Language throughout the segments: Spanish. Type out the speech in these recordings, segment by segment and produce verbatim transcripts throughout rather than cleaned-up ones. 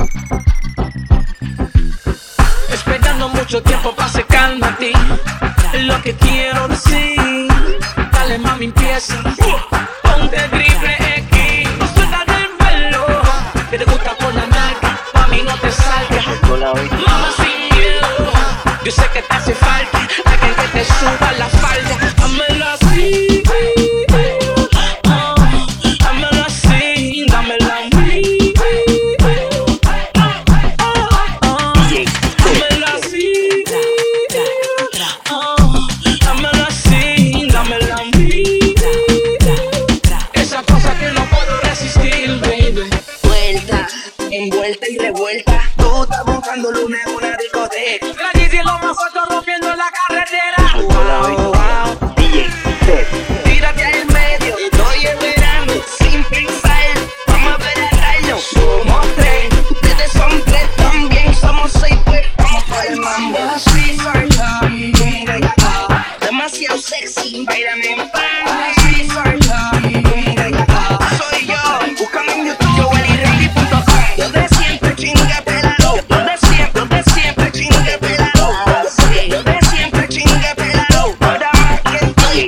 Esperando mucho tiempo para acercarme a ti. Lo que quiero decir, dale mami empieza. Ponte triple X, suelta del pelo, que te gusta por la nalga, mami no te salga. Mama sin miedo, yo sé que te hace falta alguien que te suba la falda. Dámelo así, oh, dámelo así, dámelo a mí. Dámelo así, oh, dámelo así, dámelo a mí. Esa cosa que no puedo resistir, baby. Vuelta, envuelta y revuelta. Tú estás buscando luna en una discoteca. La G C lo más alto rompiendo la carretera. Wow, wow. D J, tírate al medio. Estoy esperando sin pensar. Vamos a ver el rayo. Somos tres, ustedes son tres, también somos seis. Pues vamos por el mambo. Así soy yo. Demasiado sexy, bailame en pan. Así soy yo. Soy yo. Búscame en YouTube, joelirandi punto com. Donde siempre chingue pelado. Donde siempre, donde siempre chingue pelado. Donde siempre chingue pelado. Ahora más que estoy.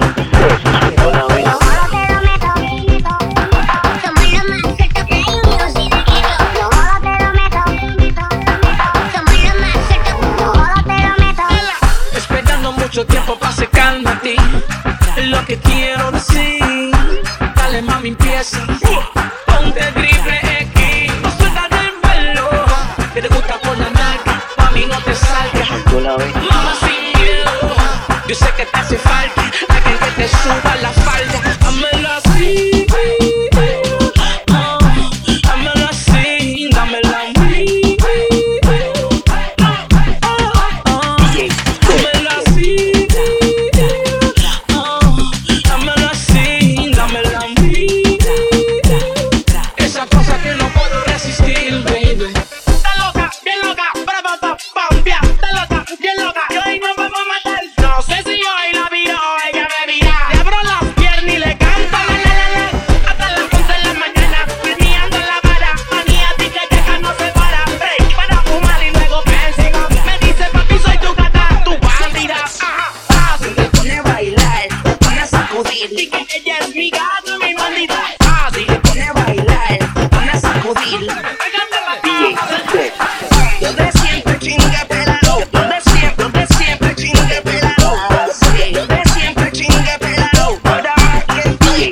Esperando mucho tiempo para acercarme a ti. Lo que quiero decir, dale mami empieza. Ponte triple X, suelta del pelo, que te gusta por la nalga, mami no te salga. Mama sin miedo, yo sé que te hace falta alguien que te suba la falda. Dámelo así, oh, dámelo así, dámelo a mí. Dámelo así, oh, dámelo así, dámelo a mí. Esa cosa que no puedo resistir, baby. Está loca, bien loca, brava, pa, pambia. Está loca, bien loca, y hoy nos vamos a matar. No sé si hoy la viro, ella me mira. Le abro las piernas y le canto la la la la. Hasta las once de la mañana, meneando la vara. Manía, ti que queja no se para. Break para fumar y luego pensar. Me dice papi, soy tu gata, tu bandida. Ajá, ah, Si te pone a bailar, te pone a sacudir. y que ella es mi gato, mi bandida. Ah, si te pone a bailar, te pone a sacudir. Donde siempre chingue pelado. Donde siempre, donde siempre chingue pelado. Donde siempre chingue pelado. Ahora más que estoy.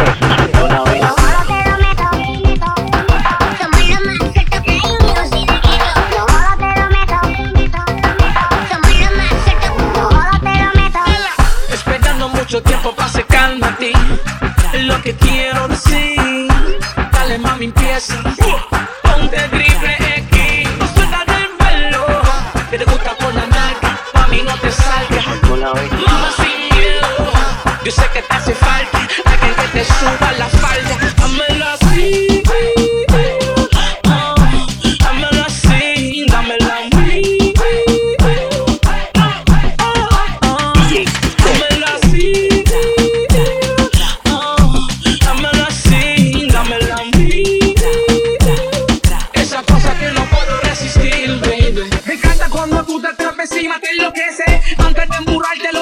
Esperando mucho tiempo para acercarme a ti. Lo que quiero decir, dale mami empieza. Ponte triple X, suelta del pelo, que te gusta por la nalga, mami no te salga. Mama sin miedo, yo sé que te hace falta alguien que te suba la falda. Dámelo así, oh, dámelo así, dámelo a mí. Dámelo así, oh, dámelo así, dámelo a mí. Esa cosa que no puedo resistir, baby. Me encanta cuando tú te atrapas encima, te enloquece. Antes de emburrarte